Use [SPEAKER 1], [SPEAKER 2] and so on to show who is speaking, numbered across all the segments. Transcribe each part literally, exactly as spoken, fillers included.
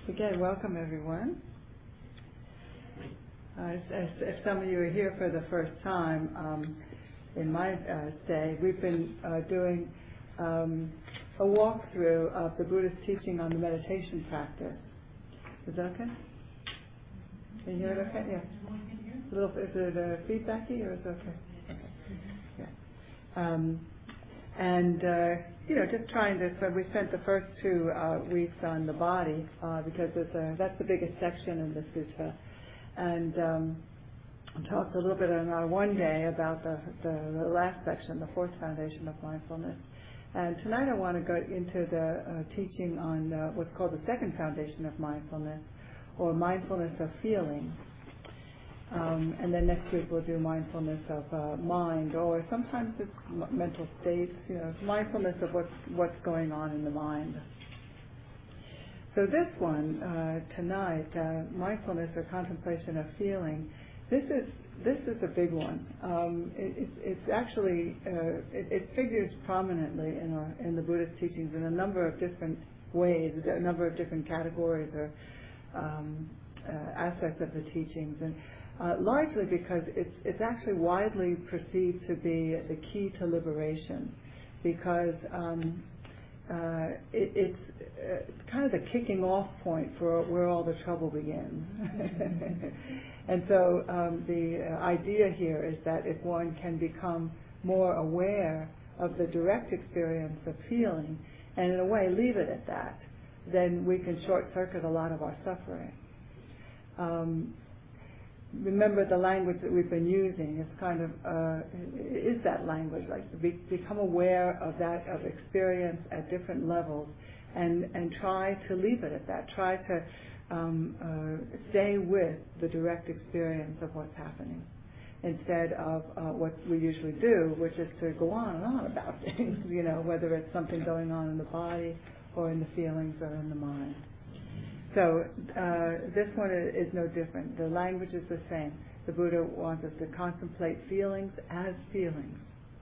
[SPEAKER 1] Again, welcome everyone. Uh, as, as, if some of you are here for the first time, um, in my uh, stay, we've been uh, doing um, a walkthrough of the Buddhist teaching on the meditation practice. Is that okay? Can you hear it okay? Yeah. A little, is it uh, feedbacky or is it okay? Okay. Yeah. Um, and uh, you know, just trying to. So we spent the first two uh, weeks on the body uh, because it's a, that's the biggest section in the sutta, and um, talked a little bit on our one day about the, the the last section, the fourth foundation of mindfulness. And tonight I want to go into the uh, teaching on uh, what's called the second foundation of mindfulness, or mindfulness of feeling. Um, and then next week we'll do mindfulness of uh, mind, or sometimes it's m- mental states, you know, mindfulness of what's, what's going on in the mind. So this one, uh, tonight, uh, mindfulness or contemplation of feeling, this is this is a big one. Um, it, it's, it's actually, uh, it, it figures prominently in, our, in the Buddhist teachings in a number of different ways, a number of different categories or um, uh, aspects of the teachings. And Uh, largely because it's it's actually widely perceived to be the key to liberation, because um, uh, it, it's uh, kind of the kicking off point for where all the trouble begins. And so um, the uh, idea here is that if one can become more aware of the direct experience of feeling, and in a way leave it at that, then we can short-circuit a lot of our suffering. Um, Remember the language that we've been using is kind of, uh, is that language, like be, become aware of that, of experience at different levels, and, and try to leave it at that. Try to um, uh, stay with the direct experience of what's happening, instead of uh, what we usually do, which is to go on and on about things, you know, whether it's something going on in the body or in the feelings or in the mind. So uh, this one is no different. The language is the same. The Buddha wants us to contemplate feelings as feelings.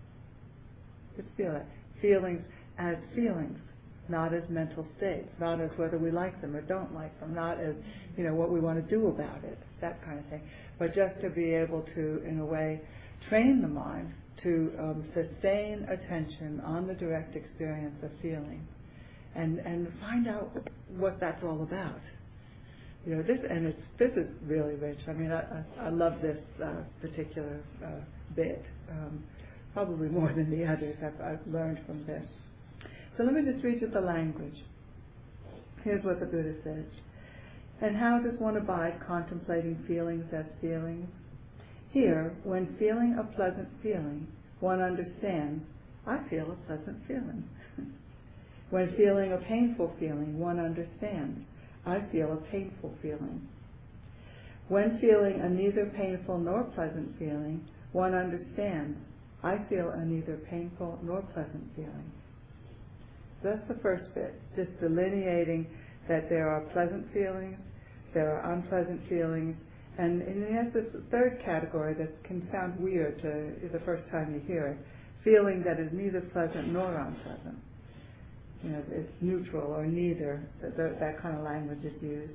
[SPEAKER 1] Just feel it. Feelings as feelings, not as mental states, not as whether we like them or don't like them, not as, you know, what we want to do about it, that kind of thing. But just to be able to, in a way, train the mind to um, sustain attention on the direct experience of feeling. And, and find out what that's all about. You know, this and it's this is really rich. I mean, I, I, I love this uh, particular uh, bit, um, probably more than the others I've, I've learned from this. So let me just read you the language. Here's what the Buddha says. And how does one abide contemplating feelings as feelings? Here, when feeling a pleasant feeling, one understands, I feel a pleasant feeling. When feeling a painful feeling, one understands, I feel a painful feeling. When feeling a neither painful nor pleasant feeling, one understands, I feel a neither painful nor pleasant feeling. So that's the first bit, just delineating that there are pleasant feelings, there are unpleasant feelings, and, and it has this third category that can sound weird to the first time you hear it, feeling that is neither pleasant nor unpleasant. You know, it's neutral or neither, that, that kind of language is used.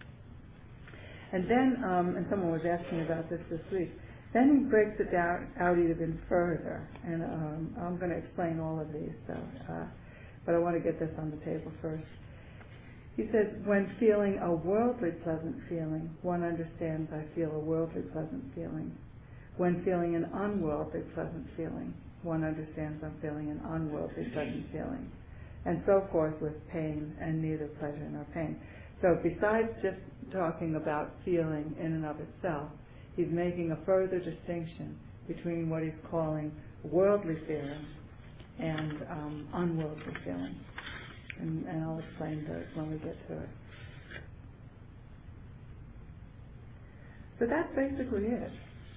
[SPEAKER 1] And then, um, and someone was asking about this this week, then he breaks it down out even further, and um, I'm going to explain all of these, so, uh, but I want to get this on the table first. He says, when feeling a worldly pleasant feeling, one understands I feel a worldly pleasant feeling. When feeling an unworldly pleasant feeling, one understands I'm feeling an unworldly pleasant feeling. And so forth with pain and neither pleasure nor pain. So besides just talking about feeling in and of itself, he's making a further distinction between what he's calling worldly feeling and um, unworldly feeling. And, and I'll explain those when we get to it. So that's basically it.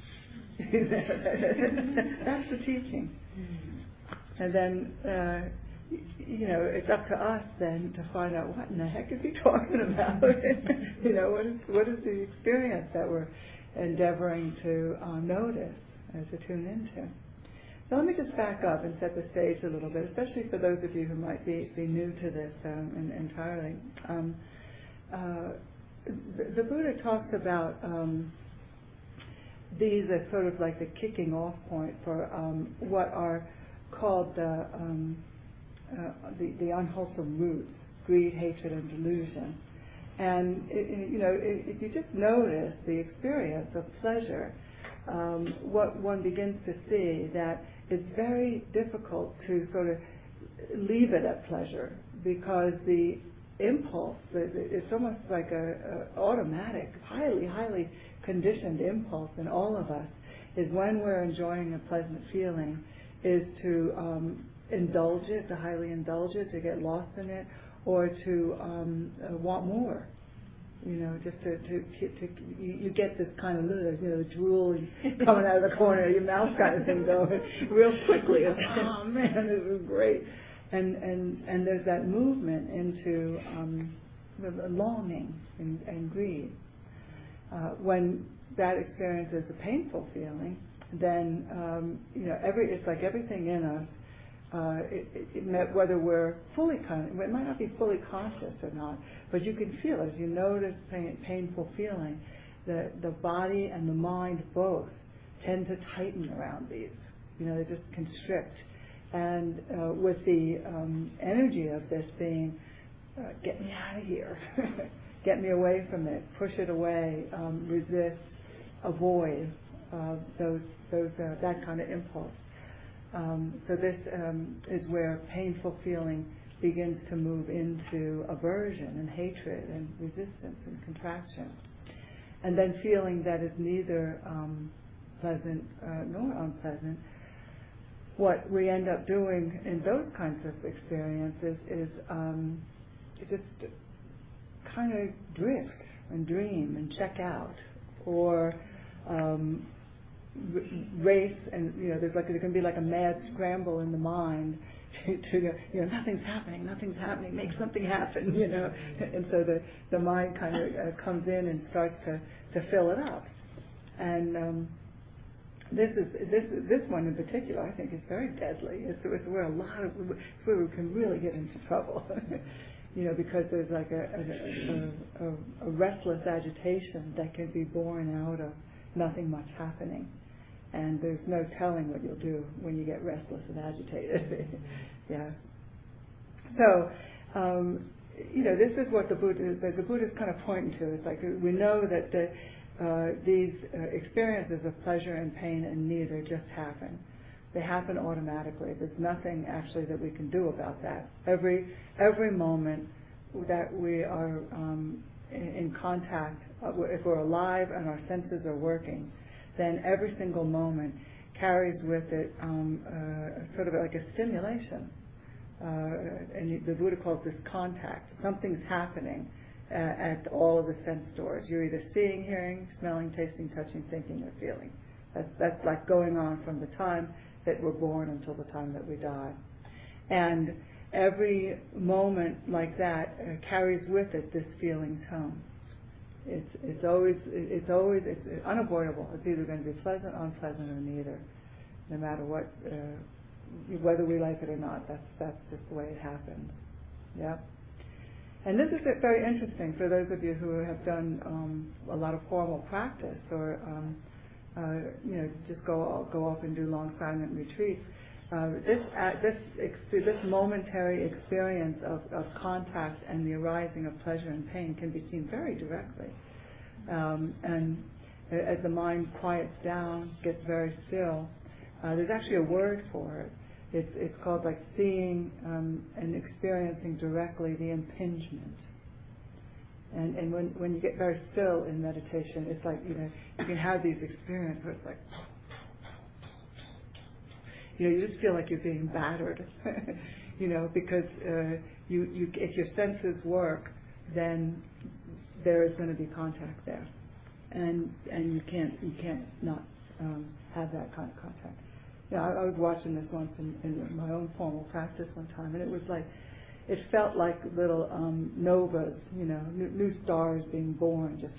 [SPEAKER 1] That's the teaching. And then uh, you know, it's up to us then to find out what in the heck is he talking about. You know, what is what is the experience that we're endeavoring to uh, notice and to tune into. So let me just back up and set the stage a little bit, especially for those of you who might be, be new to this um, in, entirely. Um, uh, the Buddha talks about um, these as sort of like the kicking off point for um, what are called the, um, uh, the the unwholesome roots: greed, hatred, and delusion. And it, you know, if you just notice the experience of pleasure, um, what one begins to see that it's very difficult to sort of leave it at pleasure, because the impulse, it's almost like a, a automatic, highly, highly conditioned impulse in all of us, is when we're enjoying a pleasant feeling, is to um, indulge it, to highly indulge it, to get lost in it, or to um, uh, want more. You know, just to, to, to you, you get this kind of, you know, drool coming out of the corner of your mouth kind of thing going real quickly. It's, oh man, this is great. And, and, and there's that movement into um, longing and, and greed. Uh, when that experience is a painful feeling, then, um, you know, every it's like everything in us, uh, it, it, it, whether we're fully con- it might not be fully conscious or not, but you can feel as you notice pain, painful feeling, the the body and the mind both tend to tighten around these. You know, they just constrict. And uh, with the um, energy of this being, uh, get me out of here, get me away from it, push it away, um, resist, avoid uh, those those uh, that kind of impulse. Um, so this um, is where painful feeling begins to move into aversion and hatred and resistance and contraction, and then feeling that is neither um, pleasant uh, nor unpleasant. What we end up doing in those kinds of experiences is um, just kind of drift and dream and check out, or um, r- race, and you know, there's like there can be like a mad scramble in the mind to, to you know, nothing's happening, nothing's happening, make something happen, you know, and so the the mind kind of uh, comes in and starts to to fill it up, and um, This is this this one in particular, I think, is very deadly. It's, it's where a lot of it's where we can really get into trouble, you know, because there's like a a, a a restless agitation that can be born out of nothing much happening, and there's no telling what you'll do when you get restless and agitated. Yeah. So, um, you know, this is what the Buddha the, the Buddha is kind of pointing to. It's like we know that the Uh, these uh, experiences of pleasure and pain and neither just happen. They happen automatically. There's nothing actually that we can do about that. Every every moment that we are um, in, in contact, uh, if we're alive and our senses are working, then every single moment carries with it um, uh, sort of like a stimulation. Uh, and the Buddha calls this contact. Something's happening Uh, at all of the sense doors. You're either seeing, hearing, smelling, tasting, touching, thinking, or feeling. That's, that's like going on from the time that we're born until the time that we die. And every moment like that uh, carries with it this feeling tone. It's, it's always, it's always, it's unavoidable. It's either going to be pleasant, unpleasant, or neither. No matter what, uh, whether we like it or not. That's, that's just the way it happens. Yeah. And this is very interesting for those of you who have done um, a lot of formal practice, or um, uh, you know, just go go off and do long silent retreats. Uh, this uh, this ex- this momentary experience of, of contact and the arising of pleasure and pain can be seen very directly. Um, and as the mind quiets down, gets very still, uh, there's actually a word for it. It's it's called like seeing um, and experiencing directly the impingement. And and when when you get very still in meditation, it's like, you know, you can have these experiences where it's like, you know, you just feel like you're being battered, you know, because uh, you you if your senses work, then there is going to be contact there, and and you can't you can't not um, have that kind of contact. Yeah, I, I was watching this once in, in my own formal practice one time, and it was like, it felt like little um, novas, you know, new, new stars being born, just,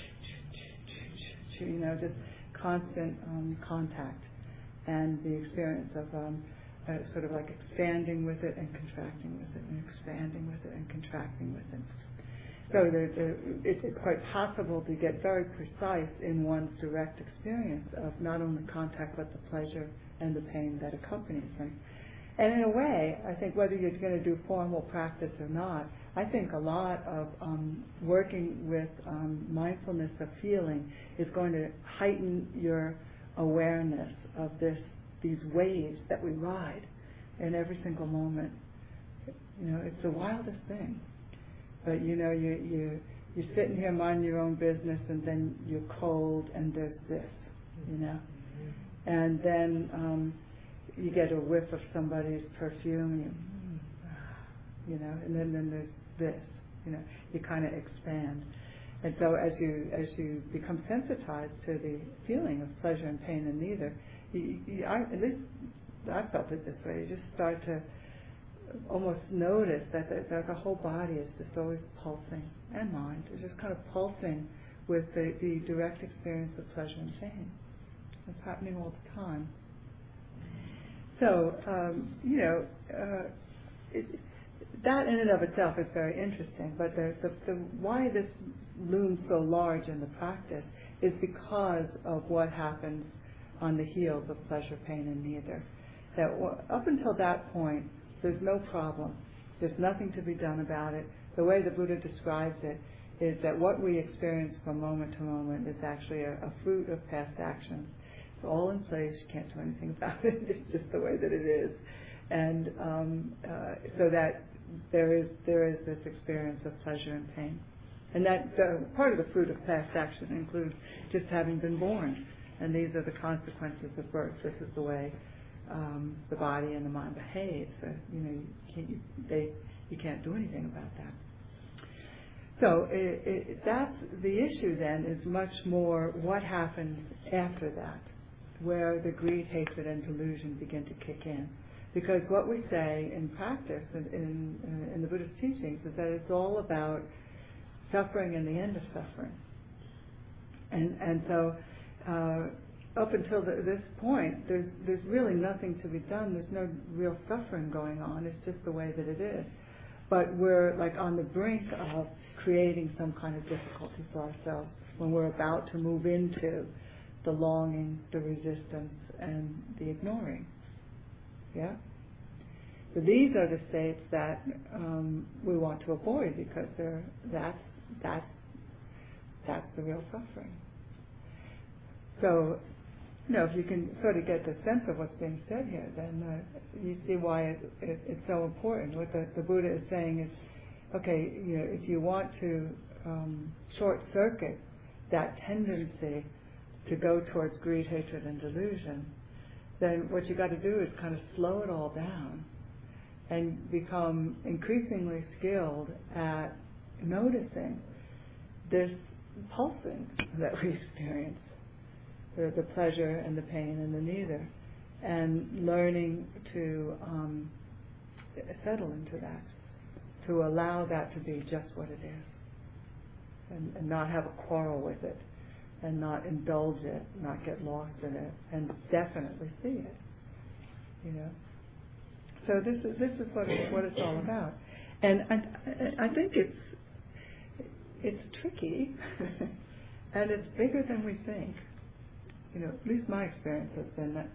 [SPEAKER 1] you know, just constant um, contact, and the experience of um, uh, sort of like expanding with it and contracting with it, and expanding with it and contracting with it. So there, there, it, it's quite possible to get very precise in one's direct experience of not only contact but the pleasure and the pain that accompanies them. And in a way, I think whether you're going to do formal practice or not, I think a lot of um, working with um, mindfulness of feeling is going to heighten your awareness of this, these waves that we ride in every single moment. You know, it's the wildest thing. But you know, you you you're sitting here minding your own business, and then you're cold, and there's this, you know, and then um, you get a whiff of somebody's perfume, you, you know, and then then there's this, you know, you kind of expand, and so as you as you become sensitized to the feeling of pleasure and pain in neither, you, you, I, at least I felt it this way. You just start to almost notice that the, that the whole body is just always pulsing, and mind is just kind of pulsing with the, the direct experience of pleasure and pain. It's happening all the time. So, um, you know, uh, it, that in and of itself is very interesting, but the, the, the, why this looms so large in the practice is because of what happens on the heels of pleasure, pain, and neither. That w- up until that point, there's no problem. There's nothing to be done about it. The way the Buddha describes it is that what we experience from moment to moment is actually a, a fruit of past actions. It's all in place. You can't do anything about it. It's just the way that it is. And um, uh, so that there is there is this experience of pleasure and pain. And that uh, part of the fruit of past action includes just having been born. And these are the consequences of birth. This is the way Um, the body and the mind behave. So, you know, you can't, you, they, you can't do anything about that. So it, it, that's the issue then, is much more what happens after that, where the greed, hatred, and delusion begin to kick in. Because what we say in practice, in, in, in the Buddhist teachings, is that it's all about suffering and the end of suffering. And, and so, uh, up until the, this point, there's there's really nothing to be done. There's no real suffering going on. It's just the way that it is. But we're like on the brink of creating some kind of difficulty for ourselves when we're about to move into the longing, the resistance, and the ignoring. Yeah? So these are the states that um, we want to avoid, because they're, that's, that's, that's the real suffering. So, you know, if you can sort of get the sense of what's being said here, then uh, you see why it, it, it's so important. What the, the Buddha is saying is, okay, you know, if you want to um, short-circuit that tendency to go towards greed, hatred, and delusion, then what you got to do is kind of slow it all down and become increasingly skilled at noticing this pulsing that we experience. The, the pleasure and the pain and the neither, and learning to um, settle into that, to allow that to be just what it is, and, and not have a quarrel with it, and not indulge it, not get lost in it, and definitely see it. You know. So this is this is what it, what it's all about, and I, I think it's it's tricky, and it's bigger than we think. You know, at least my experience has been that.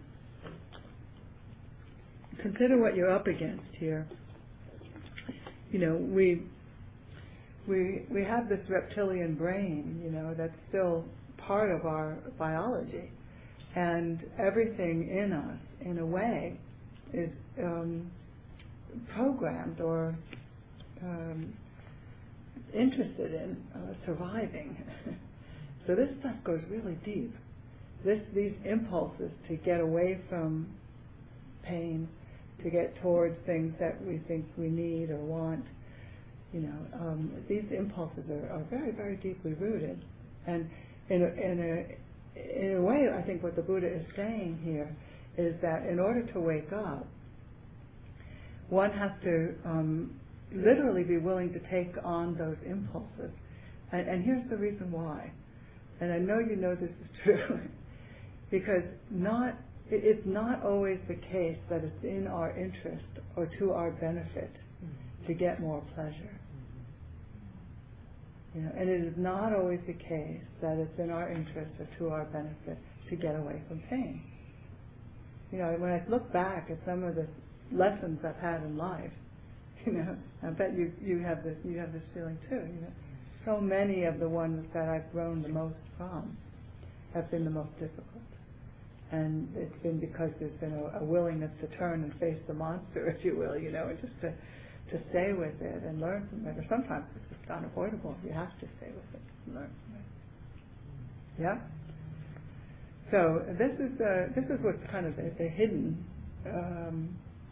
[SPEAKER 1] Consider what you're up against here. You know, we we we have this reptilian brain, you know, that's still part of our biology, and everything in us, in a way, is um, programmed or um, interested in uh, surviving. So this stuff goes really deep. This, these impulses to get away from pain, to get towards things that we think we need or want, you know, um, these impulses are, are very, very deeply rooted. And in a, in a in a way, I think what the Buddha is saying here is that in order to wake up, one has to um, literally be willing to take on those impulses. And, and here's the reason why. And I know you know this is true. Because not, it's not always the case that it's in our interest or to our benefit to get more pleasure. You know, and it is not always the case that it's in our interest or to our benefit to get away from pain. You know, when I look back at some of the lessons I've had in life, you know, I bet you you have this you have this feeling too. You know, so many of the ones that I've grown the most from have been the most difficult, and it's been because there's been a, a willingness to turn and face the monster, if you will, you know, and just to to stay with it and learn from it. Or sometimes it's just unavoidable. You have to stay with it and learn from it. Yeah. So this is uh, this is what's kind of the, the hidden um,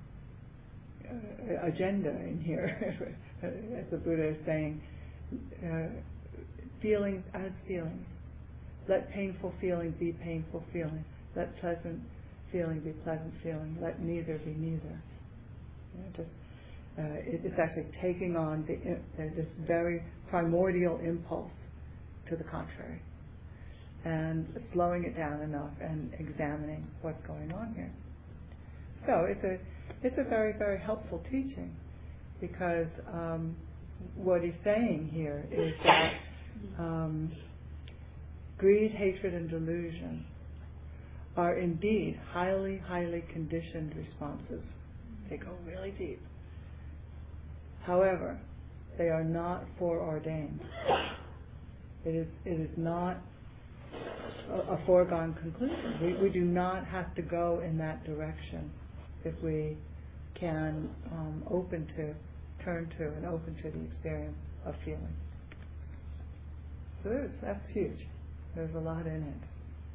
[SPEAKER 1] uh, agenda in here, as the Buddha is saying, uh, feelings as feelings. Let painful feeling be painful feeling. Let pleasant feeling be pleasant feeling. Let neither be neither. You know, just uh, it, it's actually taking on the, uh, this very primordial impulse to the contrary, and slowing it down enough and examining what's going on here. So it's a it's a very, very helpful teaching, because um, what he's saying here is that um, greed, hatred, and delusion are indeed highly, highly conditioned responses. They go really deep. However, they are not foreordained. It is it is not a foregone conclusion. We, we do not have to go in that direction if we can um, open to, turn to, and open to the experience of feeling. So there's, that's huge. There's a lot in it.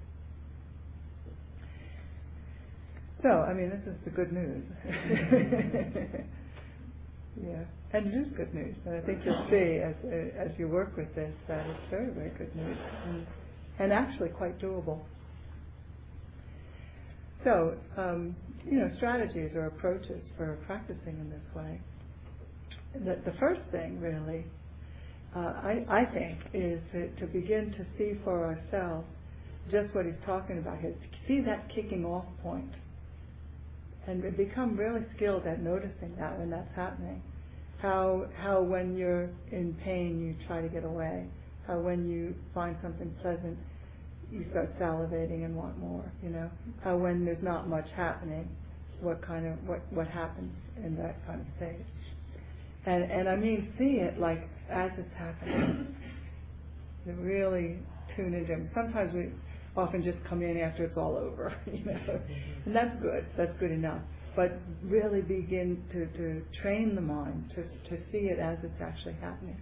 [SPEAKER 1] So, I mean, this is the good news. Yeah, and it is good news. And I think you'll see as as you work with this that it's very, very good news. And, and actually quite doable. So, um, you know, strategies or approaches for practicing in this way. The, the first thing, really, uh, I, I think, is to, to begin to see for ourselves just what he's talking about here. See that kicking off point, and become really skilled at noticing that when that's happening. How how when you're in pain you try to get away. How when you find something pleasant you start salivating and want more, you know. How when there's not much happening, what kind of what, what happens in that kind of state. And and I mean see it like as it's happening. To really tune into it. Sometimes we often just come in after it's all over, you know. And that's good, that's good enough. But really begin to, to train the mind to to see it as it's actually happening.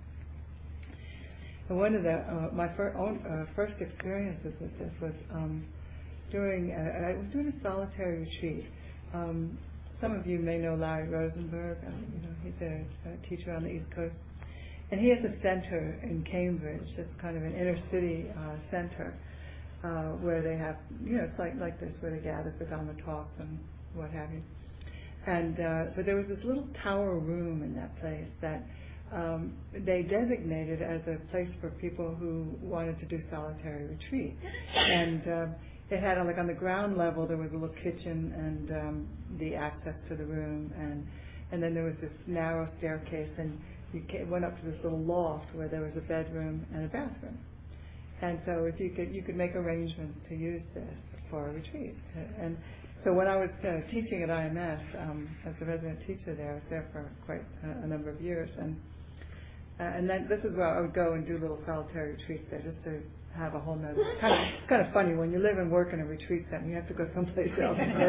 [SPEAKER 1] And one of the uh, my fir- own, uh, first experiences with this was um, during uh, I was doing a solitary retreat. Um, some of you may know Larry Rosenberg. Um, you know, he's a, a teacher on the East Coast, and he has a center in Cambridge. It's kind of an inner city uh, center uh, where they have, you know, it's like like this where they gather for Dhamma talks and what have you. And uh, but there was this little tower room in that place that um, they designated as a place for people who wanted to do solitary retreat. And um, it had, like, on the ground level, there was a little kitchen and um, the access to the room, and and then there was this narrow staircase, and you came, went up to this little loft where there was a bedroom and a bathroom. And so if you could you could make arrangements to use this for a retreat. And so when I was uh, teaching at I M S um, as a resident teacher there, I was there for quite a, a number of years, and uh, and then this is where I would go and do little solitary retreats there, just to have a whole nother. Kind of, it's kind of funny when you live and work in a retreat center, you have to go someplace else and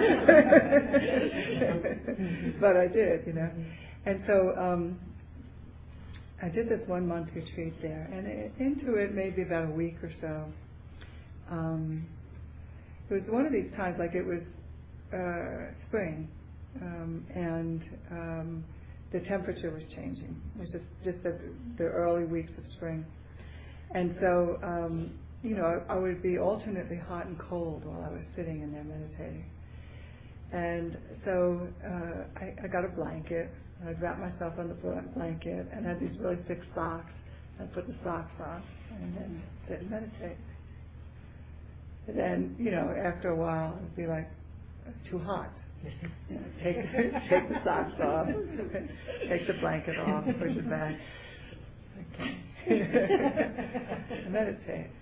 [SPEAKER 1] meditate. But I did, you know, and so um, I did this one month retreat there, and it, into it maybe about a week or so. Um, It was one of these times, like it was uh, spring, um, and um, the temperature was changing. It was just, just the, the early weeks of spring. And so, um, you know, I, I would be alternately hot and cold while I was sitting in there meditating. And so uh, I, I got a blanket, and I'd wrap myself on the blanket, and I had these really thick socks. I'd put the socks on, and then sit and meditate. And then, you know, after a while, it would be like, too hot. You know, take take the socks off, take the blanket off, push it back. Okay. Meditate.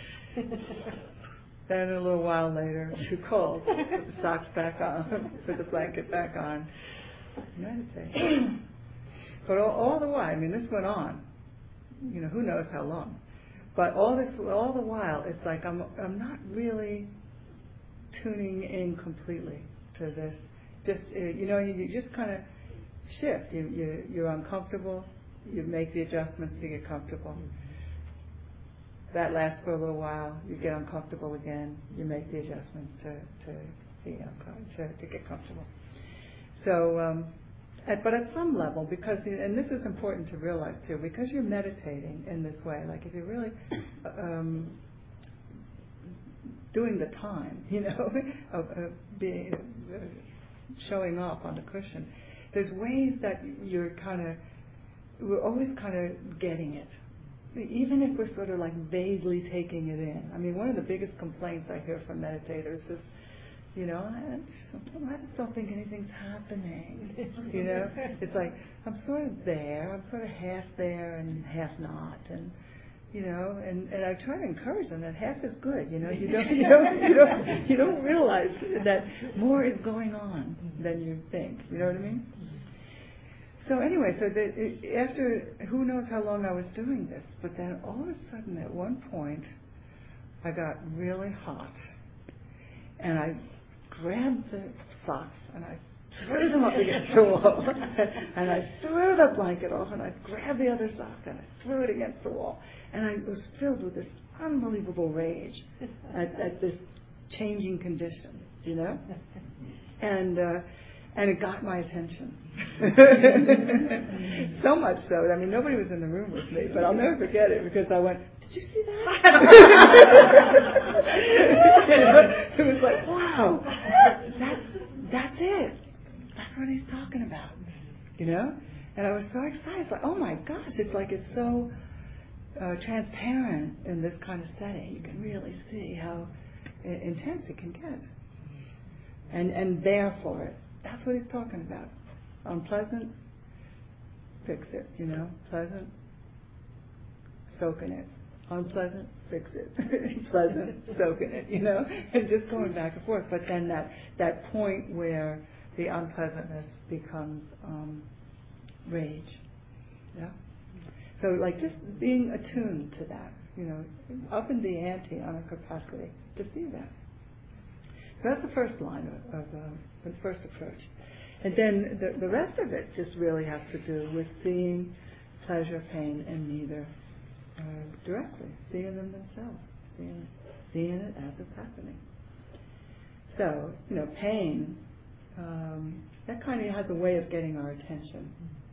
[SPEAKER 1] Then a little while later, too cold, put the socks back on, put the blanket back on, meditate. But all, all the while, I mean, this went on, you know, who knows how long. But all this, all the while, it's like I'm, I'm not really tuning in completely to this. Just, uh, you know, you, you just kind of shift. You, you, you're uncomfortable. You make the adjustments to get comfortable. That lasts for a little while. You get uncomfortable again. You make the adjustments to to be uncomfortable, to, to get comfortable. So, um, at, but at some level, because and this is important to realize too, because you're meditating in this way, like if you're really um, doing the time, you know, of, of being uh, showing off on the cushion, there's ways that you're kind of we're always kind of getting it. Even if we're sort of like vaguely taking it in. I mean, one of the biggest complaints I hear from meditators is, you know, I, I just don't think anything's happening. You know, it's like I'm sort of there, I'm sort of half there and half not, and you know, and, and I try to encourage them that half is good. You know, you don't, you don't, you don't, you don't realize that more is going on than you think. You know what I mean? So anyway, so the, it, after who knows how long I was doing this, but then all of a sudden at one point I got really hot and I grabbed the socks and I threw them up against the wall and I threw the blanket off and I grabbed the other sock and I threw it against the wall and I was filled with this unbelievable rage at, at this changing condition, you know, and uh, and it got my attention. So much so, I mean, nobody was in the room with me, but I'll never forget it because I went, did you see that? You know, it was like, wow, that's, that's it. That's what he's talking about, you know? And I was so excited. It's like, oh my gosh, it's like it's so uh, transparent in this kind of setting. You can really see how uh, intense it can get. And, and there for it. That's what he's talking about. Unpleasant, fix it, you know. Pleasant, soak in it. Unpleasant, fix it. Pleasant, soak in it, you know. And just going back and forth. But then that, that point where the unpleasantness becomes um, rage. Yeah. So like just being attuned to that, you know, up in the ante on a capacity to see that. So that's the first line of, of uh, the first approach. And then the, the rest of it just really has to do with seeing pleasure, pain, and neither uh, directly, seeing them themselves, seeing, seeing it as it's happening. So, you know, pain, um, that kind of has a way of getting our attention.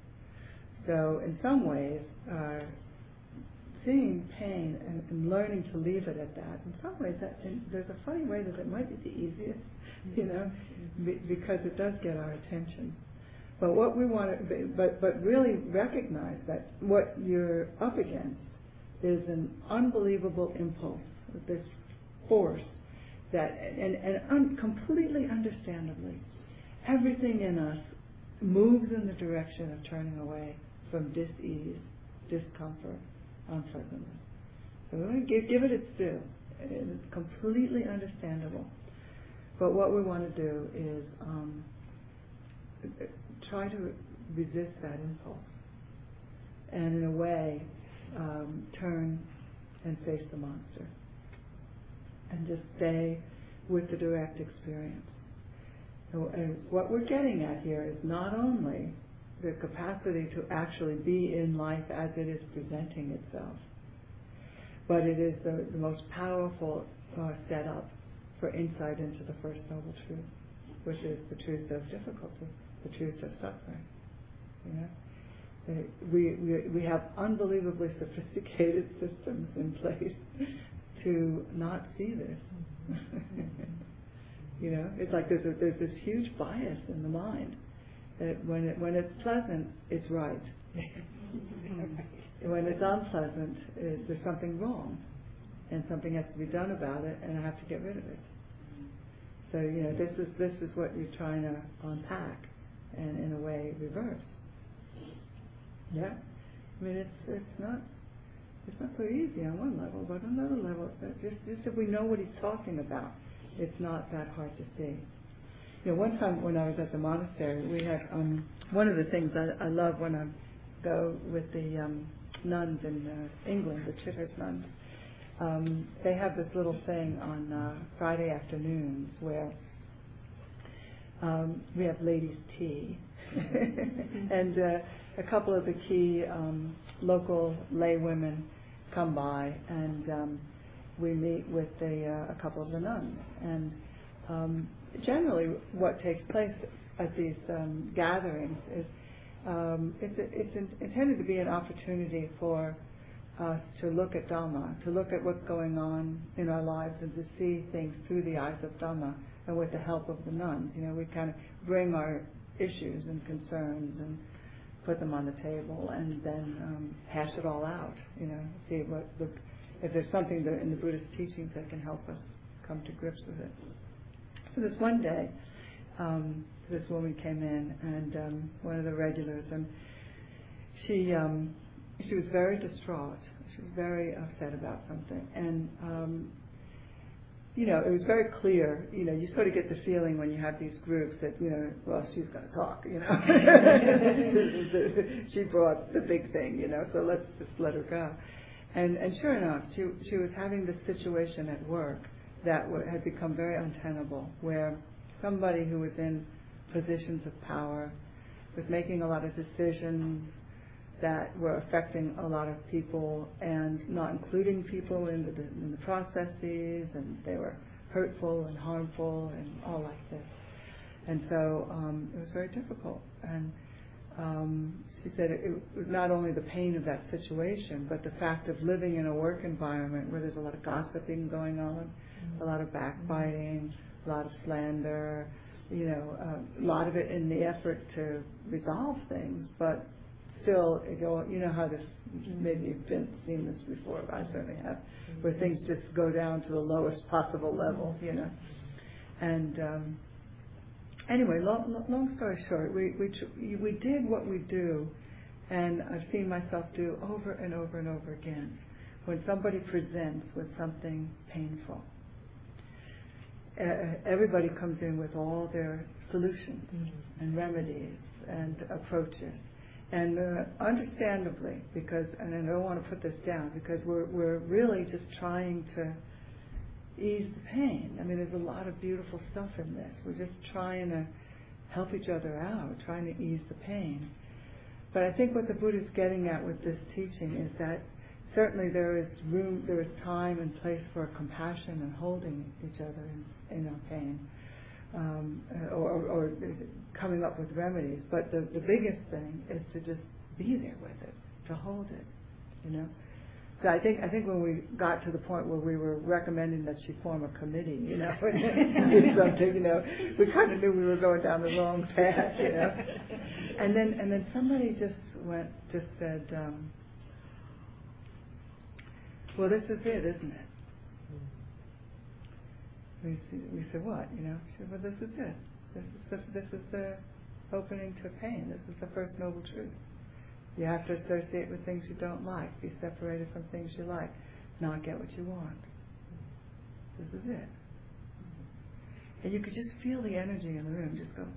[SPEAKER 1] So in some ways, uh, seeing pain and, and learning to leave it at that, in some ways, that, in, there's a funny way that it might be the easiest, you know, be, because it does get our attention. But what we want to, but but really recognize that what you're up against is an unbelievable impulse, this force that, and, and un, completely understandably, everything in us moves in the direction of turning away from dis-ease, discomfort, unpleasantness. So we want to give, give it its due. It's completely understandable. But what we want to do is um, try to resist that impulse. And in a way, um, turn and face the monster. And just stay with the direct experience. So, and what we're getting at here is not only the capacity to actually be in life as it is presenting itself, but it is the, the most powerful uh, setup for insight into the First Noble Truth, which is the truth of difficulty, the truth of suffering. You know, we we we have unbelievably sophisticated systems in place to not see this. You know, it's like there's a, there's this huge bias in the mind that when it, when it's pleasant, it's right. When it's unpleasant, it, there's something wrong, and something has to be done about it, and I have to get rid of it. So you know, this is this is what you're trying to unpack, and in a way reverse. Yeah, I mean it's it's not it's not so easy on one level, but on another level, just, just if we know what he's talking about, it's not that hard to see. You know, one time when I was at the monastery, we had, um, one of the things I, I love when I go with the um, nuns in uh, England, the Chitters nuns, um, they have this little thing on uh, Friday afternoons where um, we have ladies' tea. And uh, a couple of the key um, local lay women come by, and um, we meet with a, uh, a couple of the nuns. And um, generally what takes place at these um, gatherings is um, it's, a, it's in, intended to be an opportunity for us to look at Dhamma, to look at what's going on in our lives and to see things through the eyes of Dhamma, and with the help of the nuns. You know, we kind of bring our issues and concerns and put them on the table, and then um, hash it all out. You know, see what the, if there's something that in the Buddhist teachings that can help us come to grips with it. So this one day, um, this woman came in, and um, one of the regulars, and she um, she was very distraught. She was very upset about something, and um, you know, it was very clear. You know, you sort of get the feeling when you have these groups that, you know, well, she's going to talk. You know, she brought the big thing. You know, so let's just let her go. And and sure enough, she she was having this situation at work that w- had become very untenable, where somebody who was in positions of power was making a lot of decisions that were affecting a lot of people and not including people in the, in the processes, and they were hurtful and harmful and all like this. And so um, it was very difficult. And um, she said it, it was not only the pain of that situation, but the fact of living in a work environment where there's a lot of gossiping going on, mm-hmm. a lot of backbiting, a lot of slander, you know, uh, a lot of it in the effort to resolve things, but still, you know how this, maybe you've been seen this before, but I certainly have, where things just go down to the lowest possible level, you know. And um, anyway, long, long story short, we, we we did what we do, and I've seen myself do over and over and over again. When somebody presents with something painful, uh, everybody comes in with all their solutions mm-hmm. and remedies and approaches. And uh, understandably, because, and I don't want to put this down, because we're we're really just trying to ease the pain. I mean, there's a lot of beautiful stuff in this. We're just trying to help each other out, trying to ease the pain. But I think what the Buddha is getting at with this teaching is that certainly there is room, there is time and place for compassion and holding each other in, in our pain. Um, or, or coming up with remedies, but the, the biggest thing is to just be there with it, to hold it, you know. So I think I think when we got to the point where we were recommending that she form a committee, you know, and do something, you know, we kind of knew we were going down the wrong path, you know. And then and then somebody just went, just said, um, well, this is it, isn't it? We, we said, what? You know, she said, well, this is it. This is the, this is the opening to pain. This is the first noble truth. You have to associate with things you don't like, be separated from things you like, not get what you want. This is it. And you could just feel the energy in the room just go.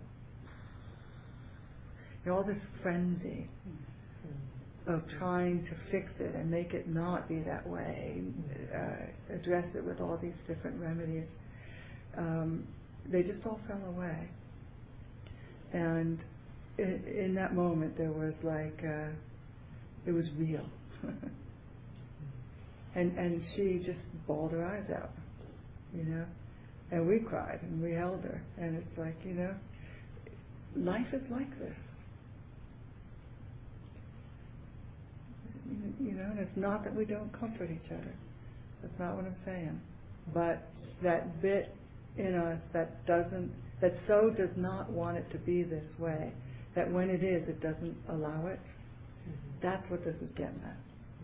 [SPEAKER 1] You know, all this frenzy of trying to fix it and make it not be that way, uh, address it with all these different remedies. Um, they just all fell away. And in, in that moment there was like, uh, it was real. and and she just bawled her eyes out, you know. And we cried and we held her. And it's like, you know, life is like this. You know, and it's not that we don't comfort each other. That's not what I'm saying. But that bit in us that doesn't, that so does not want it to be this way, that when it is, it doesn't allow it. Mm-hmm. That's what this is getting at.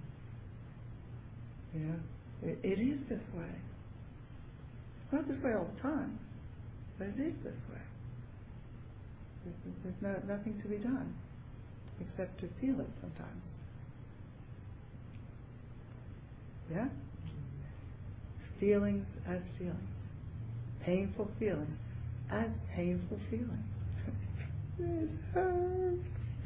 [SPEAKER 1] You know, it, it is this way. It's not this way all the time, but it is this way. There's, there's no, nothing to be done except to feel it sometimes. Yeah? Feelings as feelings. Painful feelings as painful feelings. It hurts.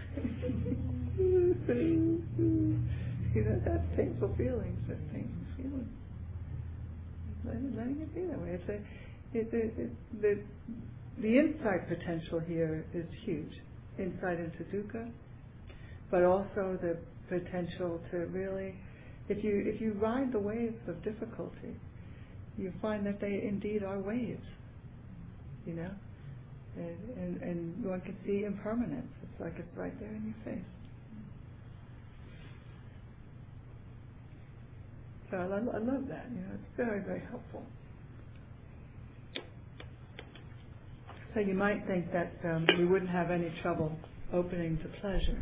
[SPEAKER 1] You know, that's painful feelings. That's painful feelings. Letting, letting it be that way. It's a, it's a, it's the, the insight potential here is huge. Insight into dukkha, but also the potential to really, if you if you ride the waves of difficulty, you find that they indeed are waves. You know, and, and, and one can see impermanence. It's like it's right there in your face. So I love, I love that. You know, it's very, very helpful. So you might think that um, we wouldn't have any trouble opening to pleasure.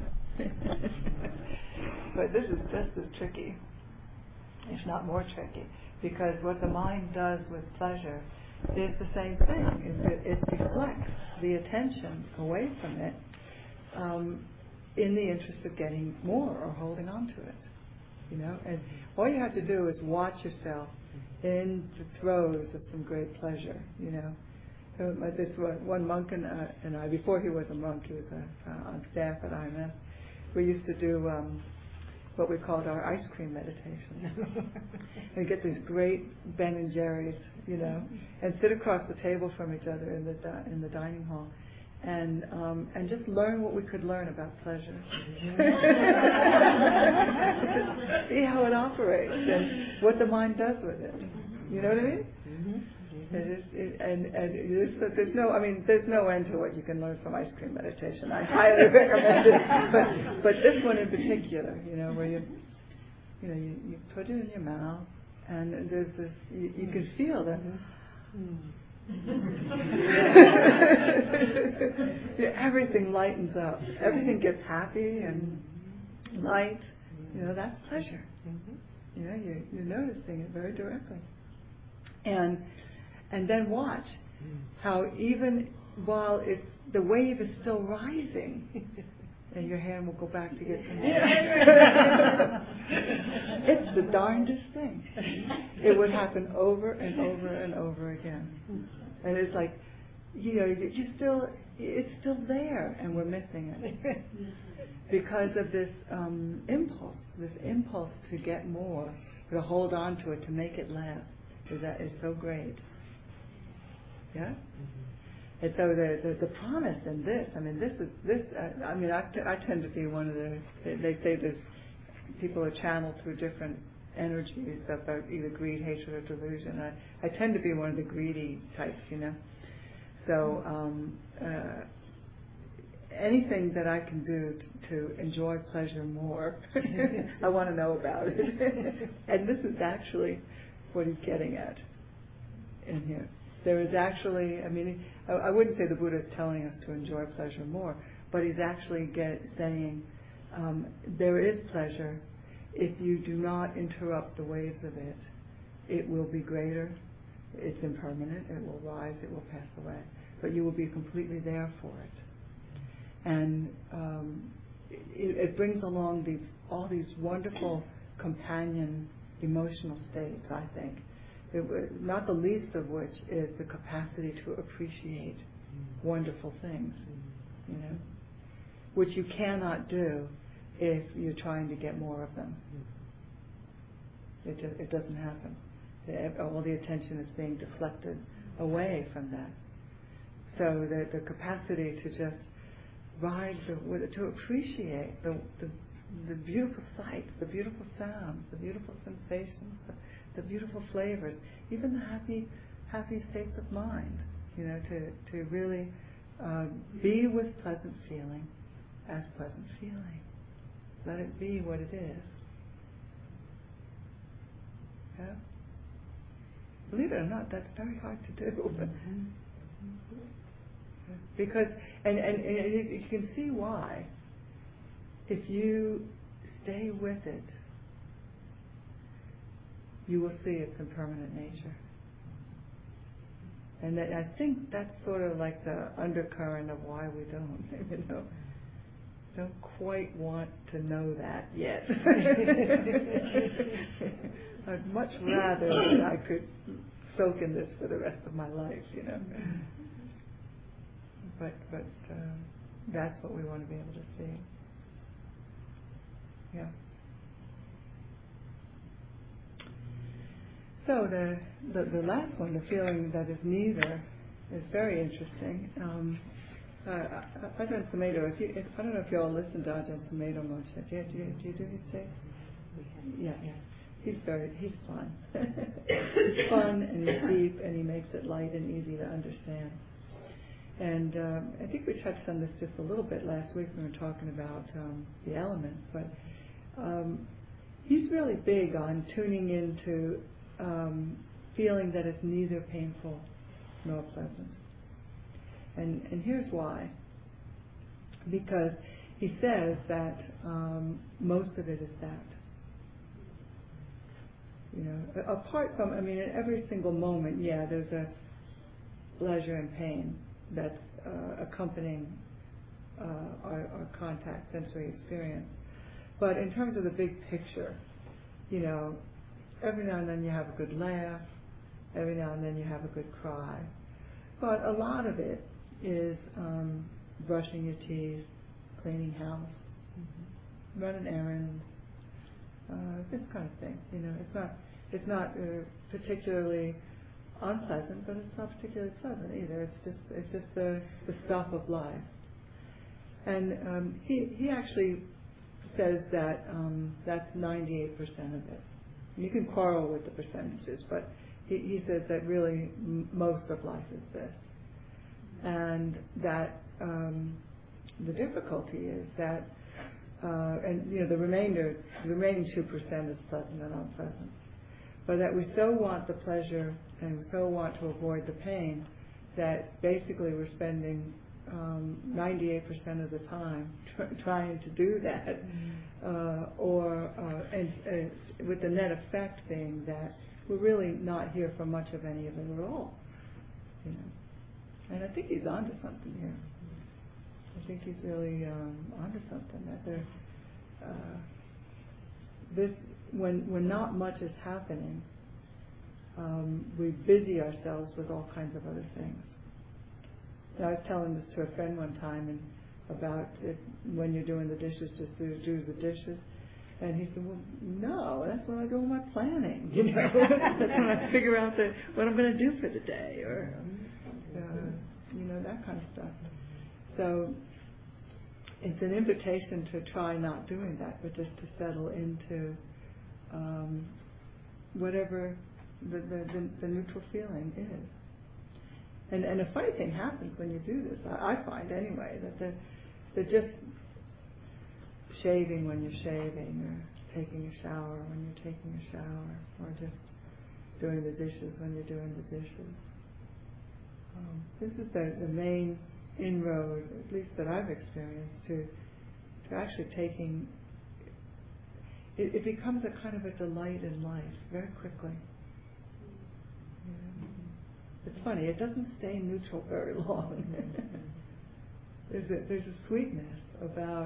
[SPEAKER 1] But this is just as tricky, if not more tricky, because what the mind does with pleasure is the same thing. Is it, it deflects the attention away from it um, in the interest of getting more or holding on to it. You know, and all you have to do is watch yourself in the throes of some great pleasure. You know, so this one, one monk and, uh, and I, before he was a monk, he was uh, uh, on staff at I M S. We used to do um, what we called our ice cream meditation. And get these great Ben and Jerry's, you know, and sit across the table from each other in the di- in the dining hall. And um, and just learn what we could learn about pleasure. See how it operates and what the mind does with it. You know what I mean? Mm-hmm. It is, it, and and it is, there's no, I mean, there's no end to what you can learn from ice cream meditation. I highly recommend it. But but this one in particular, you know, where you you know you, you put it in your mouth, and there's this, you, you can feel that. Mm. Everything lightens up. Everything gets happy and light. You know, that's pleasure. Mm-hmm. You know, you're, you're noticing it very directly. And and then watch how even while it's, the wave is still rising, and your hand will go back to get some more. It's the darndest thing. It would happen over and over and over again. And it's like, you know, you still, it's still there, and we're missing it. Because of this um, impulse, this impulse to get more, to hold on to it, to make it last, is that is so great. Yeah? And so the, the the promise in this, I mean, this is, this, uh, I mean, I, t- I tend to be one of the, they, they say this, people are channeled through different energies of either greed, hatred, or delusion. I, I tend to be one of the greedy types, you know. So um, uh, anything that I can do t- to enjoy pleasure more, I want to know about it. And this is actually what he's getting at in here. There is actually, I mean, I, I wouldn't say the Buddha is telling us to enjoy pleasure more, but he's actually get, saying um, there is pleasure. If you do not interrupt the waves of it, it will be greater. It's impermanent. It will rise. It will pass away. But you will be completely there for it. And um, it, it brings along these all these wonderful companion emotional states, I think. It, not the least of which is the capacity to appreciate wonderful things, you know, which you cannot do if you're trying to get more of them. It just, it doesn't happen. The, all the attention is being deflected away from that. So the, the capacity to just ride, the, to appreciate the, the the beautiful sights, the beautiful sounds, the beautiful sensations, the, the beautiful flavors, even the happy happy states of mind, you know, to, to really uh, be with pleasant feeling as pleasant feeling. Let it be what it is. Yeah? Believe it or not, that's very hard to do. Mm-hmm. Because, and, and, and you can see why. If you stay with it, you will see its impermanent nature. And that, I think that's sort of like the undercurrent of why we don't, you know, don't quite want to know that yet. I'd much rather that I could soak in this for the rest of my life, you know. But but um, that's what we want to be able to see. Yeah. So the, the the last one, the feeling that is neither, is very interesting. Um, uh, Ajahn Sumedho, if you, if, I don't know if you all listen to Ajahn Sumedho much. Do you, do you, do you do his say? Yeah, yeah. He's very, he's fun. He's fun and he's deep and he makes it light and easy to understand. And um, I think we touched on this just a little bit last week when we were talking about um, the elements, but um, he's really big on tuning into um, feeling that it's neither painful nor pleasant. And, and here's why. Because he says that um, most of it is that. You know, apart from, I mean, in every single moment, yeah, there's a pleasure and pain that's uh, accompanying uh, our, our contact sensory experience. But in terms of the big picture, you know, every now and then you have a good laugh, every now and then you have a good cry. But a lot of it is um, brushing your teeth, cleaning house, mm-hmm. running errands, uh, this kind of thing. You know, it's not it's not uh, particularly unpleasant, but it's not particularly pleasant either. It's just it's just the, the stuff of life. And um, he he actually says that um, that's ninety-eight percent of it. You can quarrel with the percentages, but he, he says that really m- most of life is this. And that um, the difficulty is that, uh, and you know, the remainder, the remaining two percent is pleasant and unpleasant. But that we so want the pleasure and we so want to avoid the pain that basically we're spending um, ninety-eight percent of the time tr- trying to do that, mm-hmm. uh, or uh, and, uh, with the net effect being that we're really not here for much of any of it at all. You know. And I think he's onto something here. I think he's really um, onto something. That there, uh, this when when not much is happening, um, we busy ourselves with all kinds of other things. And I was telling this to a friend one time, and about it, when you're doing the dishes, just do, do the dishes. And he said, "Well, no, that's when I do my planning. You know, that's when I figure out the, what I'm going to do for the day, or." Uh, you know, that kind of stuff. So it's an invitation to try not doing that, but just to settle into um, whatever the, the, the, the neutral feeling is. And, and a funny thing happens when you do this, I, I find anyway, that the, the just shaving when you're shaving, or taking a shower when you're taking a shower, or just doing the dishes when you're doing the dishes. Um, this is the, the main inroad, at least that I've experienced, to to actually taking. It, it becomes a kind of a delight in life very quickly. Yeah. It's funny; it doesn't stay neutral very long. there's a there's a sweetness about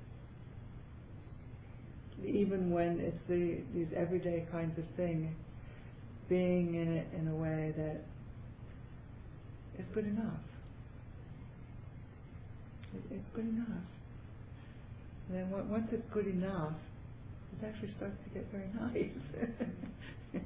[SPEAKER 1] even when it's the these everyday kinds of things, being in it in a way that is good enough. It, it's good enough. And then w- once it's good enough, it actually starts to get very nice.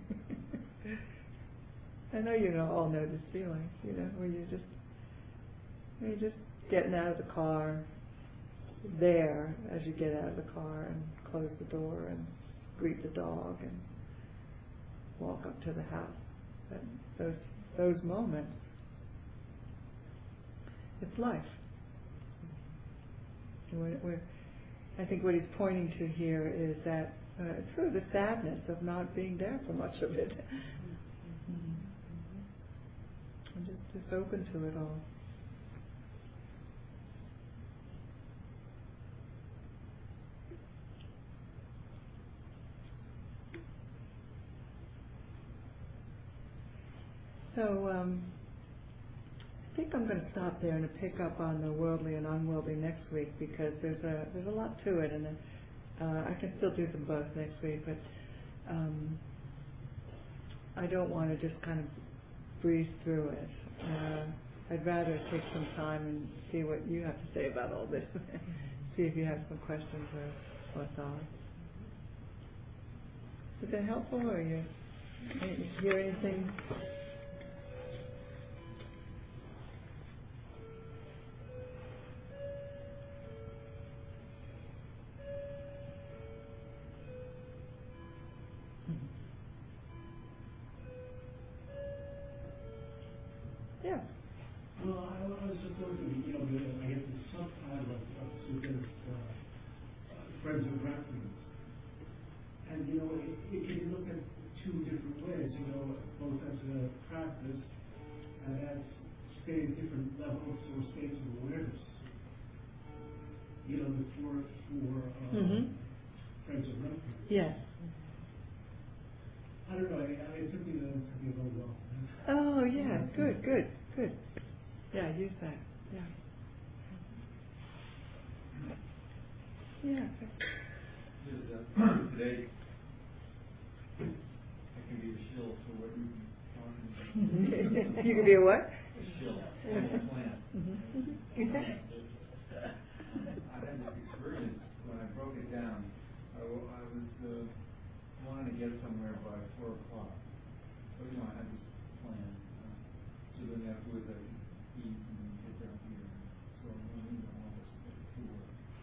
[SPEAKER 1] I know you know, all know this feeling, you know, where you just, where you're just getting out of the car, there as you get out of the car and close the door and greet the dog and walk up to the house. That, those those moments. It's life. We're, we're, I think what he's pointing to here is that uh, it's sort of the sadness of not being there for much of it. Mm-hmm. And just, just open to it all. So, um, I think I'm going to stop there and pick up on the worldly and unworldly next week, because there's a there's a lot to it, and uh, I can still do them both next week. But um, I don't want to just kind of breeze through it. Uh, I'd rather take some time and see what you have to say about all this. See if you have some questions or, or thoughts. Is that helpful, or you, you hear anything? Yeah.
[SPEAKER 2] Well, I, I was just looking, you know, the, I guess the subtitle of, of Sukha's uh, uh, Friends of Reference. And, you know, it, it can look at two different ways, you know, both as a practice and as state different levels or states of awareness. You know, the for, for uh,
[SPEAKER 1] Mm-hmm.
[SPEAKER 2] Friends of Reference.
[SPEAKER 1] Yes.
[SPEAKER 2] I don't know, I, I, it took me, to, it took me a little while.
[SPEAKER 1] Oh, yeah, good, good, good. Yeah, use that. Yeah. Yeah.
[SPEAKER 3] Today, I can be a shill for what you've been talking about.
[SPEAKER 1] You can be a what?
[SPEAKER 3] A shill, a plant.
[SPEAKER 1] Mm-hmm.
[SPEAKER 3] I had this experience when I broke it down. I, w- I was uh, wanting to get somewhere by four o'clock. So, you know, I had this plan. Uh, so then afterwards I could eat and get down here. So I went into all this before.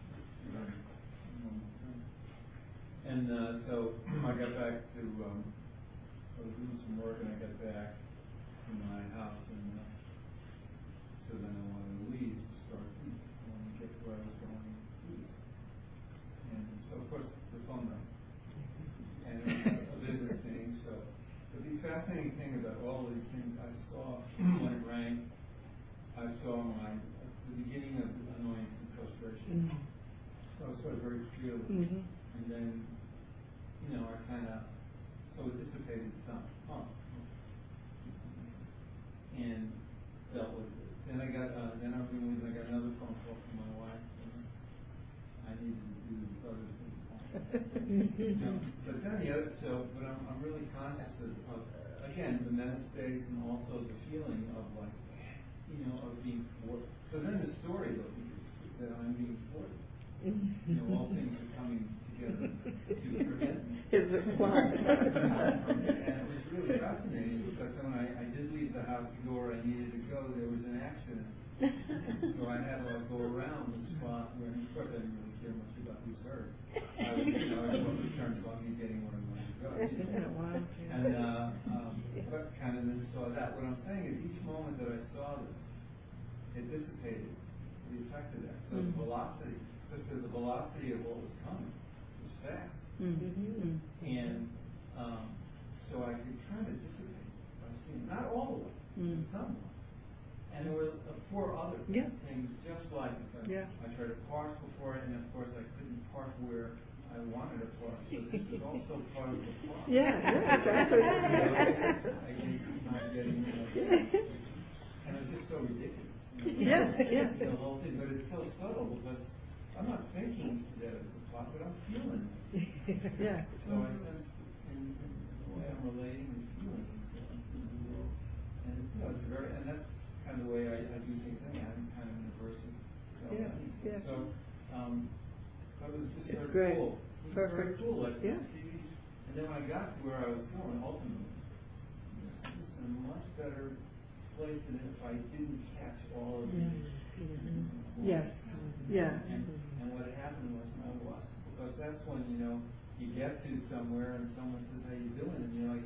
[SPEAKER 3] And uh, so I got back to, um, I was doing some work and I got back to my house, and uh, so then I wanted to leave to start eating. I wanted to get to where I was going to eat. And so of course the phone rang. And it was a business thing, so but the fascinating thing about all these things I saw when it rang, I saw my uh, the beginning of annoyance and frustration.
[SPEAKER 1] Mm-hmm.
[SPEAKER 3] So I saw it very clearly.
[SPEAKER 1] Mm-hmm.
[SPEAKER 3] And then, you know, I kind of, so it dissipated some. Huh. And dealt with it. Then I got, uh, then I realized I got another phone call from my wife. And I needed to do other things. You know, but then the other, so, but I'm, I'm really conscious of, of, again, the mental state and also the feeling of like, you know, of being thwarted. So then the story though, that I'm being thwarted. You know, all things are coming together to prevent me.
[SPEAKER 1] Is it fun?
[SPEAKER 3] And it was really fascinating because when I, I did leave the house to go where I needed to go, there was an accident. So I had to like, go around the spot where, of course, I didn't really care much about who's hurt. I was, you know, I was more concerned about me getting where I wanted to go. You know? And, uh, um, but kind of then saw that. What I'm saying is each moment that I saw this, it dissipated the effect of that. So mm-hmm. the velocity, because the velocity of what was coming was fast. Mm-hmm. And um, so I could kind of dissipate by seeing, not all the way, mm-hmm. some way. And there were uh, four other yeah. things just like it. Yeah. I tried to park before, and of course I couldn't park where I wanted to park. So this is also part of the park.
[SPEAKER 1] Yeah, yeah, exactly.
[SPEAKER 3] I keep not getting, you know, and it's just so ridiculous. You know?
[SPEAKER 1] Yeah, yeah.
[SPEAKER 3] The whole thing, but it's so subtle because I'm not thinking that it's a plot, but I'm feeling it.
[SPEAKER 1] Yeah.
[SPEAKER 3] So I sense in, in the way I'm relating and feeling in the world, and you know, it's very, and that's kind of the way I, I do things. Anyway, I'm kind of in the person. So,
[SPEAKER 1] yeah, yeah.
[SPEAKER 3] So, um, but it was just
[SPEAKER 1] it's
[SPEAKER 3] very
[SPEAKER 1] great.
[SPEAKER 3] cool. It was
[SPEAKER 1] Perfect.
[SPEAKER 3] very cool. Like,
[SPEAKER 1] yeah.
[SPEAKER 3] And then when I got to where I was going, ultimately, I was in a much better place than if I didn't catch all of these.
[SPEAKER 1] Mm-hmm. Yes. Yeah.
[SPEAKER 3] And, and what happened was I was, because that's when, you know, you get to somewhere and someone says, how you doing? And you're like,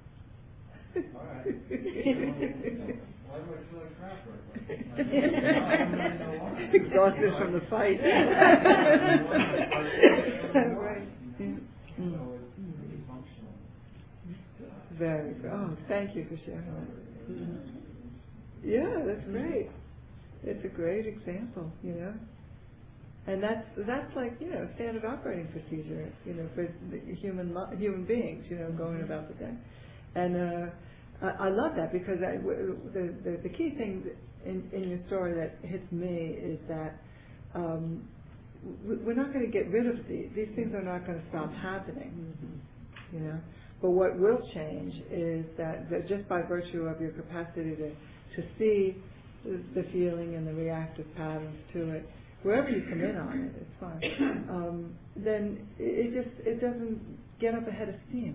[SPEAKER 3] all right. You know, you know, why do I feel like crap right now? Like, you know, I don't really know why.
[SPEAKER 1] Exhausted
[SPEAKER 3] you know,
[SPEAKER 1] from the fight.
[SPEAKER 3] Right. So it's really functional.
[SPEAKER 1] Very good. Oh, thank you for sharing that. Mm-hmm. Yeah, that's great. It's a great example, you know. And that's that's like, you know, standard operating procedure, you know, for the human human beings, you know, going about the day. And uh, I, I love that because I, the, the the key thing in, in your story that hits me is that um, we're not going to get rid of these. These things are not going to stop happening, you know. but what will change is that, that just by virtue of your capacity to, to see the, the feeling and the reactive patterns to it, wherever you come in on it, it's fine. Um, then it, it just it doesn't get up ahead of steam.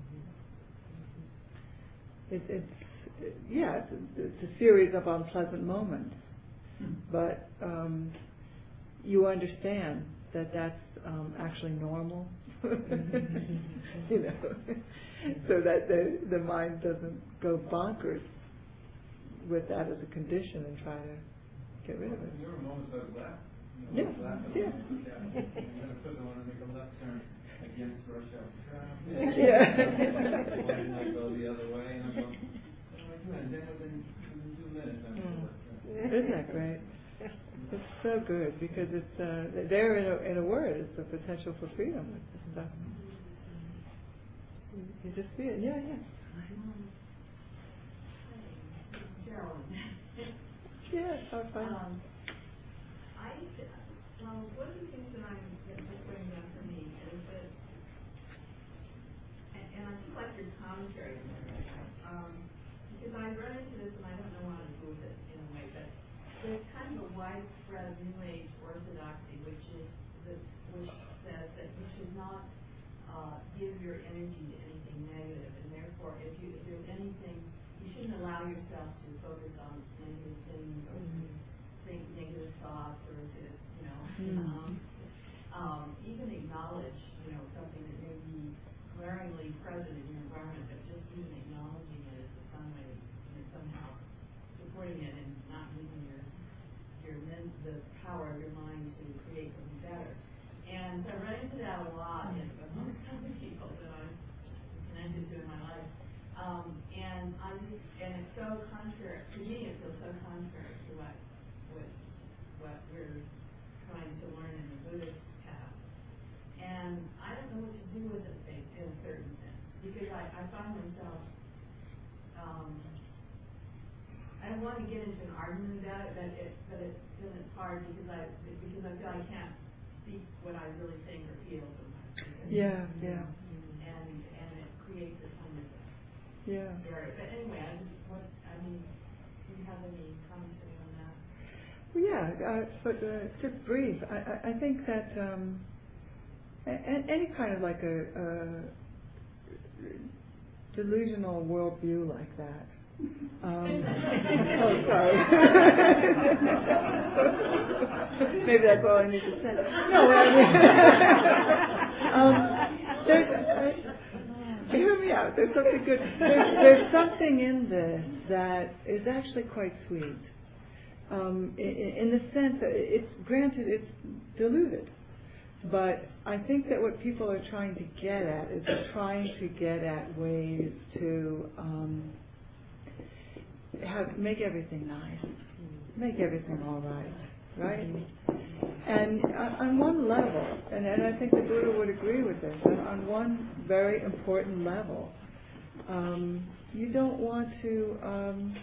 [SPEAKER 1] It, it's yeah, it's a, it's a series of unpleasant moments, but um, you understand that that's um, actually normal. You know, so that the the mind doesn't go bonkers with that as a condition and try to get rid of it.
[SPEAKER 3] There were moments I was laughing.
[SPEAKER 1] Yeah,
[SPEAKER 3] You know, laughing.
[SPEAKER 1] yeah.
[SPEAKER 3] I'm going to put the one to make a left turn against rush hour traffic.
[SPEAKER 1] Yeah.
[SPEAKER 3] Why didn't I go the other way? And I'm going, oh, I do. And then within, within two minutes, I'm going to left turn.
[SPEAKER 1] Isn't that great? It's so good because it's uh, there in a, in a word. It's the potential for freedom with this stuff. You just see it. Yeah, yeah.
[SPEAKER 4] Carolyn.
[SPEAKER 1] Yeah, how fun.
[SPEAKER 4] Um, I, well, one of the things that I'm that just weighing down for me is that, and, and I do like your commentary, um, because I run into this and I don't know how to do with it in a way, but there's kind of a widespread New Age orthodoxy, which is the, which says that you should not uh, give your energy to anything negative, and therefore, if you if there's anything, you shouldn't allow yourself to focus on negative things or to think negative thoughts or to, you know,
[SPEAKER 1] Mm.
[SPEAKER 4] um, um, even acknowledge, you know, something that may be glaringly present in your environment, but just even acknowledging it as some way, you know, somehow supporting it and not losing your your men, the power of your mind to create something better. And so I run into that a lot in among other people that I'm connected to in my life. Um, and I just, and it's so contrary to me. It feels so contrary to what what what we're trying to learn in the Buddhist path. And I don't know what to do with it in, in a certain sense, because I, I find myself. Um, I don't want to get into an argument about it, but it, but it, then it's hard because I because I feel I can't speak what I really think or feel sometimes. Because,
[SPEAKER 1] Yeah,
[SPEAKER 4] you
[SPEAKER 1] yeah.
[SPEAKER 4] know, and and it creates a kind of
[SPEAKER 1] Yeah.
[SPEAKER 4] barrier. But anyway, I just what I mean, do you have any commentary on that?
[SPEAKER 1] Well, yeah, uh, but uh, just brief. I, I, I think that um, a, a- any kind of like a, a delusional worldview like that. Um, oh, sorry. Maybe that's all I need to say. No, I mean, um, there's, uh, hear me out. There's something good. There's, there's something in this that is actually quite sweet. Um, in, in the sense that it's granted it's diluted, but I think that what people are trying to get at is they're trying to get at ways to um, have make everything nice, make everything all right, right? And uh, on one level, and, and I think the Buddha would agree with this, on, on one very important level, um, you don't want to um,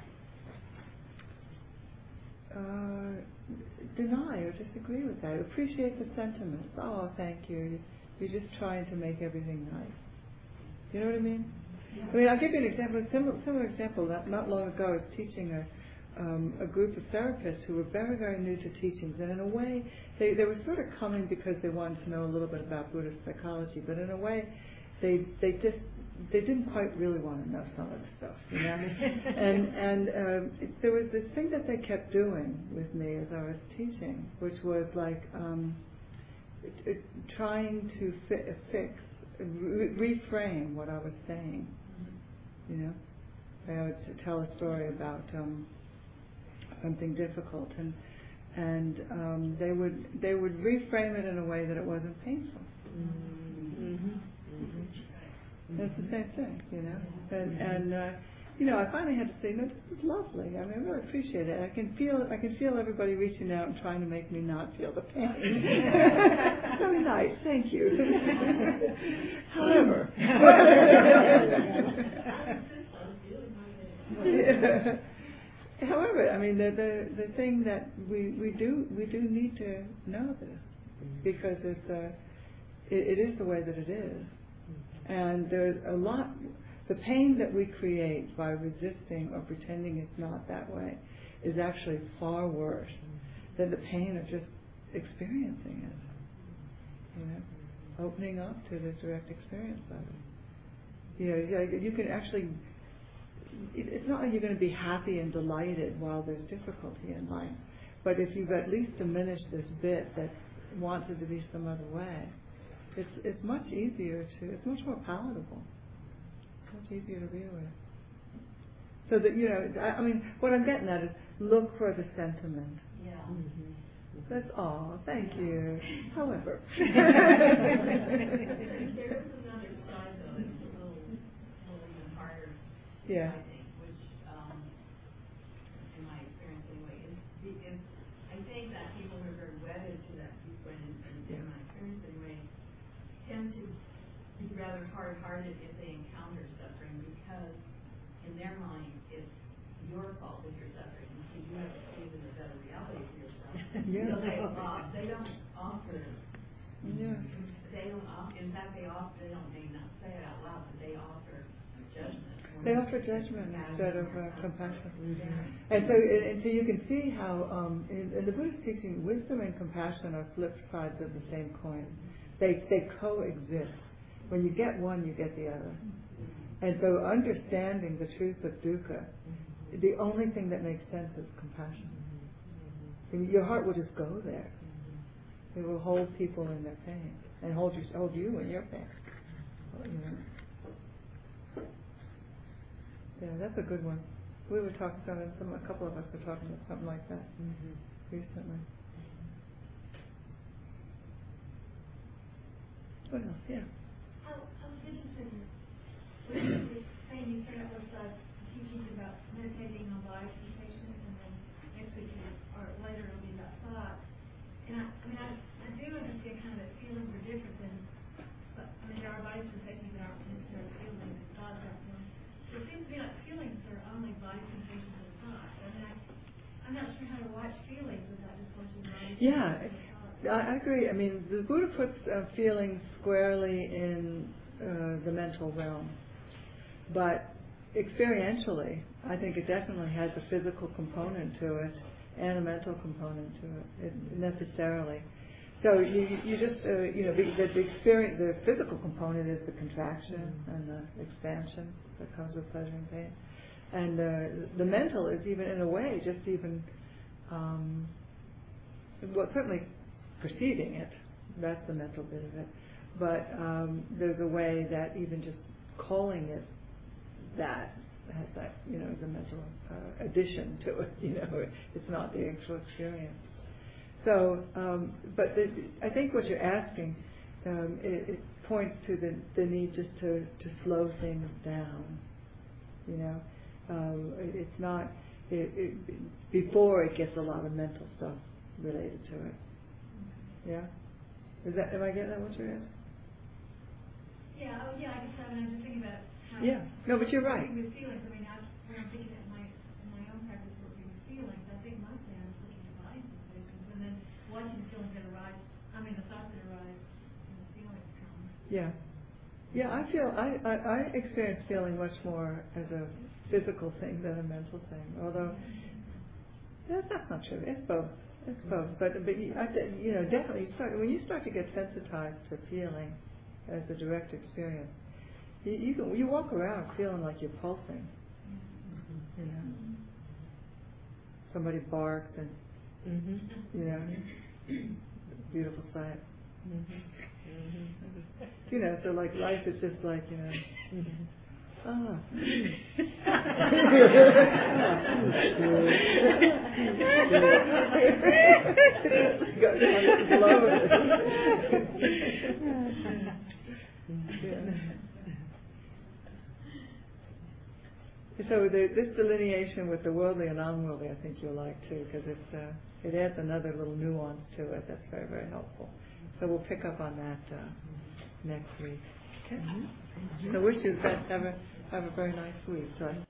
[SPEAKER 1] uh, deny or disagree with that. Appreciate the sentiments. Oh, thank you. You're just trying to make everything nice. You know what I mean? I mean, I'll give you an example. A similar, similar example. Not, not long ago, I was teaching a um, a group of therapists who were very, very new to teachings, and in a way, they they were sort of coming because they wanted to know a little bit about Buddhist psychology, but in a way, they they just they didn't quite really want to know some of the stuff, you know. and and um, it, there was this thing that they kept doing with me as I was teaching, which was like um, it, it, trying to fi- fix, re- reframe what I was saying. You know, I would tell a story about um, something difficult, and and um, they would they would reframe it in a way that it wasn't painful. Mm-hmm. Mm-hmm. It's the same thing, you know. And and uh, you know, I finally had to say, no, this is lovely. I mean, I really appreciate it. I can feel I can feel everybody reaching out and trying to make me not feel the pain. Very nice, thank you. However. Yeah. However, I mean, the, the the thing that we, we do we do need to know this, because it's uh, it, it is the way that it is, And there's a lot, the pain that we create by resisting or pretending it's not that way is actually far worse than the pain of just experiencing it. You know, opening up to the direct experience of it. You know, you can actually, it's not like you're going to be happy and delighted while there's difficulty in life, but if you've at least diminished this bit that wants it to be some other way, it's it's much easier to, it's much more palatable, much easier to be with. So that, you know, I, I mean, what I'm getting at is look for the sentiment.
[SPEAKER 4] Yeah.
[SPEAKER 1] Mm-hmm. That's all. Thank you. However.
[SPEAKER 4] There is another side though, it's a little, a little even harder,
[SPEAKER 1] Yeah.
[SPEAKER 4] I think, which, um, in my experience anyway, is, is I think that people who are very wedded to that viewpoint, and, and in my experience anyway, tend to be rather hard-hearted if they encounter suffering, because in their mind it's your fault if you're suffering. You see, you have to see the better reality for yourself.
[SPEAKER 1] Yeah.
[SPEAKER 4] So they, uh, they don't offer.
[SPEAKER 1] Yeah.
[SPEAKER 4] They don't offer. In fact, they offer. They don't. May not say it out loud, but they offer judgment.
[SPEAKER 1] They offer judgment instead of uh, compassion.
[SPEAKER 4] Yeah.
[SPEAKER 1] And so, and so you can see how um, in, in the Buddhist teaching, wisdom and compassion are flip sides of the same coin. They they coexist. When you get one, you get the other. And so, understanding the truth of dukkha, the only thing that makes sense is compassion. Your heart will just go there. It will hold people in their pain and hold you, hold you in your pain. You know. Yeah, that's a good one. We were talking about some. A couple of us were talking about something like that mm-hmm. recently. What else? Yeah.
[SPEAKER 5] I was interested in what you were saying. You started with uh, teachings about meditating on body sensation, and then next week you, or later it'll be about thought. And I, I mean, I, I do understand kind of that feelings are different than, but, I mean, there are body sensations that aren't necessarily feelings, and thoughts aren't feelings. It seems to me like feelings are only body sensations and thoughts. I mean, I, I'm not sure how to watch feelings without just watching body
[SPEAKER 1] Yeah.
[SPEAKER 5] sensations and thoughts.
[SPEAKER 1] I agree. I mean, the Buddha puts uh, feelings squarely in uh, the mental realm, but experientially, I think it definitely has a physical component to it and a mental component to it, it necessarily. So you, you just, uh, you know, the, the experience, the physical component is the contraction mm-hmm. and the expansion that comes with pleasure and pain, and uh, the mental is even, in a way, just even, um, well, certainly perceiving it, that's the mental bit of it, but um, there's a way that even just calling it that has that, you know, the mental uh, addition to it, you know, it's not the actual experience. So, um, but the, I think what you're asking, um, it, it points to the, the need just to, to slow things down, you know. Um, it, it's not, it, it, before it gets a lot of mental stuff related to it. Yeah? Is that, am I getting at what you're asking?
[SPEAKER 5] Yeah, oh, yeah, I guess I mean, I'm just thinking about how...
[SPEAKER 1] Yeah, no, but you're right.
[SPEAKER 5] Working with feelings, I mean, I, when I'm thinking of my, in my own practice working with feelings, I think mostly I'm looking at body sensations, and then watching the feelings that arise, I mean, the thoughts that arise, and the feelings come.
[SPEAKER 1] Yeah. Yeah, I feel, I, I, I experience feeling much more as a physical thing than a mental thing, although that's, that's not true. It's both. It's both. But, but you, I, you know, definitely, you start, when you start to get sensitized to feeling as a direct experience, you, you, can, you walk around feeling like you're pulsing. You know, somebody barks and, mm-hmm. you know, beautiful sight. Mm-hmm. Mm-hmm. You know, so like life is just like, you know, mm-hmm. ah. So the, this delineation with the worldly and unworldly, I think you'll like too, because it's uh, it adds another little nuance to it that's very, very helpful. So we'll pick up on that uh, next week. Okay. Mm-hmm. So wish you the best. Have a have a very nice week. So